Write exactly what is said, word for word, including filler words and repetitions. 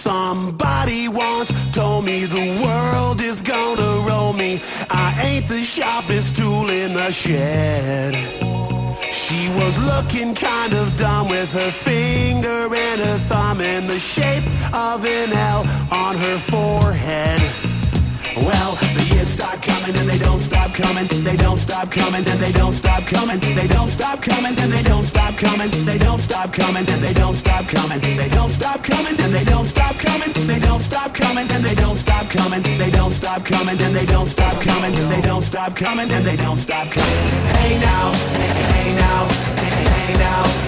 Somebody once told me the world is gonna roll me. I ain't the sharpest tool in the shed. She was looking kind of dumb with her finger and her thumb in the shape of an L on her forehead. Well, the years start coming and they don't stop coming. They don't stop coming and they don't stop coming. They don't stop coming and they don't stop coming. They don't stop coming and they don't stop coming. They don't stop coming and they don't stop coming. They don't stop coming and they don't stop coming. They don't stop coming and they don't stop coming. They don't stop coming and they don't stop coming. Hey now, hey now, hey now.